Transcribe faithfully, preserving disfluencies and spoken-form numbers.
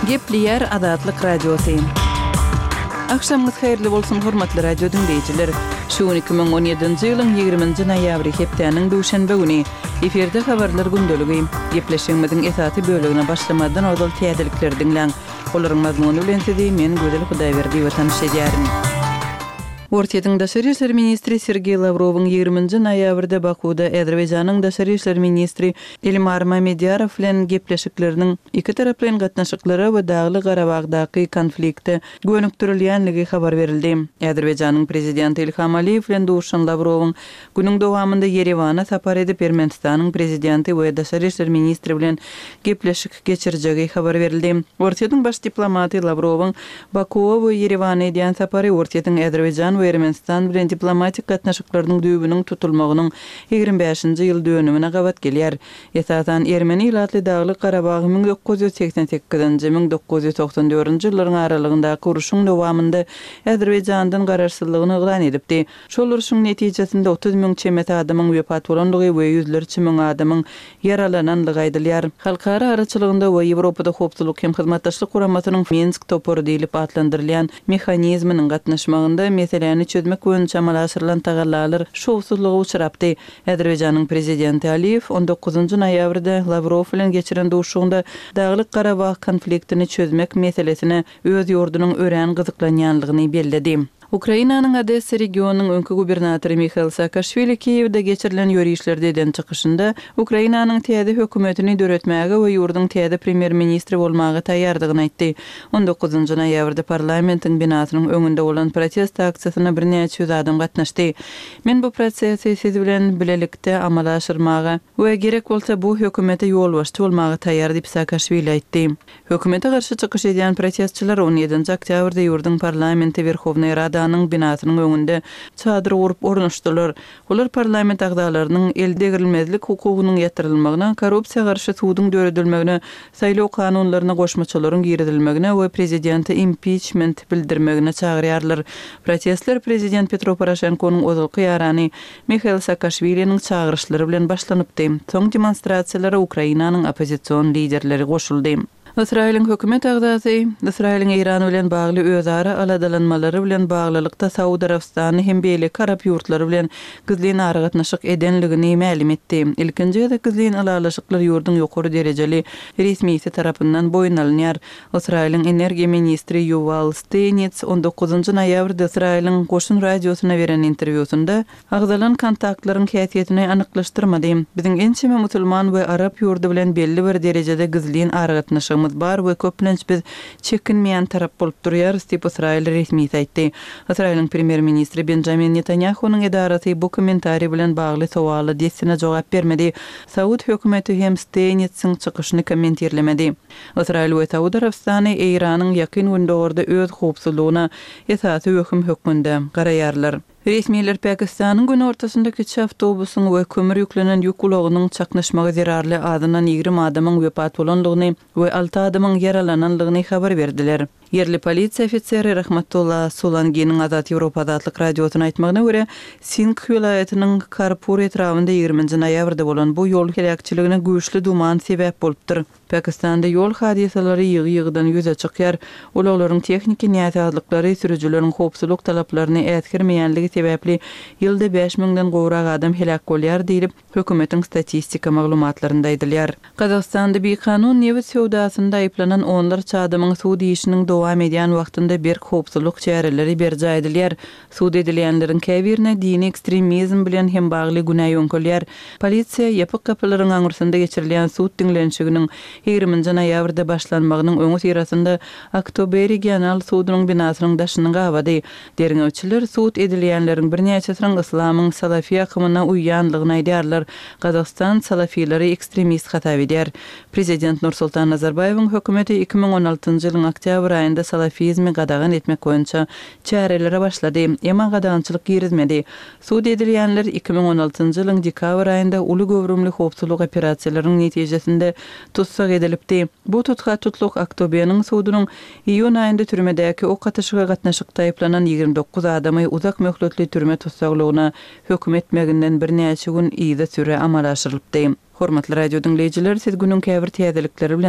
Gepliyer Adatlyk Radiosu. Akşamınız hayırlı bolsun hormatly radio dinleyijiler. Şu iki ming on ýedinji ýylyň ýygrimiňji noýabry hepdeniň duşanba güni eferde habarlar gündöligi gepleşigimiziň esasy bölegine başlamadan odal täzelikler dinleň. Olaryň mazmuny bilen sizi men Gödel Hudaýberdi we tanış edýärin. Ortaýyň daşary işler ministri Sergey Lavrowyň ýygrimiňji noýabrda Bakuda Azerbaýjanyň daşary işler ministri Elmar Mamedýarow bilen gepleşikleriniň iki taraplyň gatnaşyklary we Dagly Garabagdaky konflikti gönükdirilýänligi habar berildi. Azerbaýjanyň prezidenti Ilham Aliýew bilen duşan Lavrowyň günüň dowamında Yerewana sapar edip Ermenistanyň prezidenti we daşary işler ministri bilen gepleşik geçirjegi habar berildi. Ortaýyň baş diplomaty Lavrowyň Bakuwa we Yerewana edýän sapary ortaýyň Azerbaýjan Ermenistan bilen diplomatik gatnaşyklarynyň düýbüniň tutulmagynyň ýygrimi beşinji ýyl dönümine gabat gelýär. Esasan Ermeni ilatly Dagly Garabag ming dokuz ýüz seksen sekizinji - ming dokuz ýüz toksan dördünji ýyllaryň aralygyndaky uruşyň dowamında Azerbaýjandan gararsızlygyny ýylan edipdi. Şol uruşyň netijesinde otuz ming çemet adamyň wepat bolandygy we ýüzlerçe ming adamyň yaralananlygy aýdylýar. Halkara araçylygynda we Ýewropada hopsuzlyk hem hyzmatdaşlyk guramatynyň Minsk topory diýilip adlandyrylýan mexanizminiň gatnaşmagynda mesele çözmek boýunça amalaşyrylan tagallalar şowsuzlygy uçurapdy. Azerbaýjanyň prezidenti Aliýew on dokuzunji noýabrda Lavrow bilen geçiren duşugynda Dagly Garabag konfliktini çözmek meselesine öz ýurdunyň ören gyzyklanýanlygyny bellädi. Ukrainanyň Odessa regionunyň öňkü gubernatory Mikhail Saakashvili Kiýewde geçirilen ýörüşlerde eden çykyşynda Ukrainanyň täze hökümetini döretmäge we ýurduň täze premier ministri bolmagy taýýardygyny aýtdy. on dokuzunji noýabrda parlamentiň binasynyň öňünde bolan protest aksiýasyna bir neçe ýüz adam gatnaşdy. Men bu prosesi siz bilen bilelikde amalaşdyrmagy we gerek bolsa bu hökümete ýol başçy bolmagy taýýar diýip Saakashvili aýtdy. Hökümete garşy çykyş edýän protestçiler on ýedinji oktýabrda ýurduň parlamenti Verhovnaya Rada binasynyň öňünde çadyr gurup ornaşdylar. Olar parlament agdalarynyň elde girilmezlik hukugynyň ýetirилmegine, korrupsiýa garşy suwdyň döredilmegine, saýlaw kanunlaryna goşmaçylaryň giridilmegine we prezidenti impeachment bildirmegine çagyrýarlar. Protestler prezident Petro Poroshenko'nyň ozalky ýarany Mikhail Saakashvili'niň çagyryşlary bilen başlanypdy. Soň demonstrasiýalara Ukrainanyň opozisiýon liderleri goşuldy. Israil'in hökümet agdasy, Israil'in Iran bilen bagly özara aladalanmalary bilen baglylykda Saudi Arabistany hem beýle Arap ýurtlary bilen gizlin aragatnaşyk edenligini ma'lum etdi. Ilkinji ýa-da gizlin alalaşyklar ýurduň ýokary derejeli resmiýeti tarapyndan boýun alynýar. Israil'in energiýa ministri Yuval Steinitz on dokuzunji noýabrda Israil'in goşun radiosyna beren interwýusynda agdalan kontaktlaryň häsiýetini anyklaşdyrmady. Biziň ençeme musulman we Arap ýurdu bilen belli bir derejede gizlin aragatnaşyk bar we köplenç biz çekinmeýän tarap bolup durýar diýip Israil resmiýeti aýtdy. Israil'in premier ministri Benjamin Netanyahu'nyň edarasy bu kommentary bilen bagly sowaly diýsine jogap bermedi. Saud hökümeti hem Steinitz'in çykyşyny kommentirlemedi. Israil we Saudi Arabistany Iranyň ýakyn gündörde öz howpsuzlygyna esasy höküm hökmünde garaýarlar. Resmiýetler Pakistanyň gün ortasyndaky iki awtobusyň we kömür ýüklenen ýük ulagynyň çaknaşmagy zerarly adynan ýygrimi adamyň wepat bolanlygyny we alty adamyň yaralananlygyny habar berdiler. Yerli polisiýa ofiseri Rahmatullah Solangiň Azat Ýewropa adly radiosyna aýtmagyna görä, Sindh vilayatynyň Karpur etrawynda ýygrimiňji noýabrda bolan bu ýol helakçylygyna güýçli duman sebäp bolupdyr. Pakistanda ýol hadisalary ýygy-ýygydan ýüze çykýar. Olaglaryň tehnik näzarlyklary sürüjileriň howpsuzlyk talaplaryny ätkirmeýänligi sebäpli ýylda beş mingden gowrak adam helak bolýar diýilip hökümetiň statistika maglumatlarynda aýdylýar. Kazakstanda bir kanun newit sowdasynda aýplanan onlar çadamyň suwdy işiniň dowam edýän wagtynda bir howpsuzlyk çäreleri berji aýdylýar. Suwd edilýänleriň käbirine dini ekstremizm bilen hem bagly günah ýönkölýär. Polisiýa ýapyk kapylaryň aňyrsynda geçirilýän suwd dinlenşiginiň ýygrimiňji noýabrda başlanmagynyň öňü sirasynda Oktober regional suwdynyň binasynyň daşyny gabady. Derňewçiler suwd edilýänleriň bir näçesiň islamyň salafi akymyna uýýanlygyny aýdýarlar. Kazakistan salafilary ekstremist hata edýär. Prezident Nursultan Nazarbayewiň hökümeti iki ming on altynjy ýylyň oktyabr aýynda salafizmi gadagan etmek boýunça çärelere başlady. Emma gadagançylyk girizmedi. Suwd edilýänler iki ming on altynjy ýylyň dekabr aýynda uly gowrumly howpsuzlyk operasiýalarynyň netijesinde tutsak edilipdi. Bu tutga tutluk Oktoberniň suwdynyň iýun aýynda türmedäki ok atyşyga gatnaşykda aýplanan ýygrimi dokuz adamy uzak möhletli türme tutsaklygyna höküm etmeginden bir näçe gün iýde süre amalaşyrylypdy. Hormatly radio dinleyijiler, siz günüň käbir täzelikleri bilen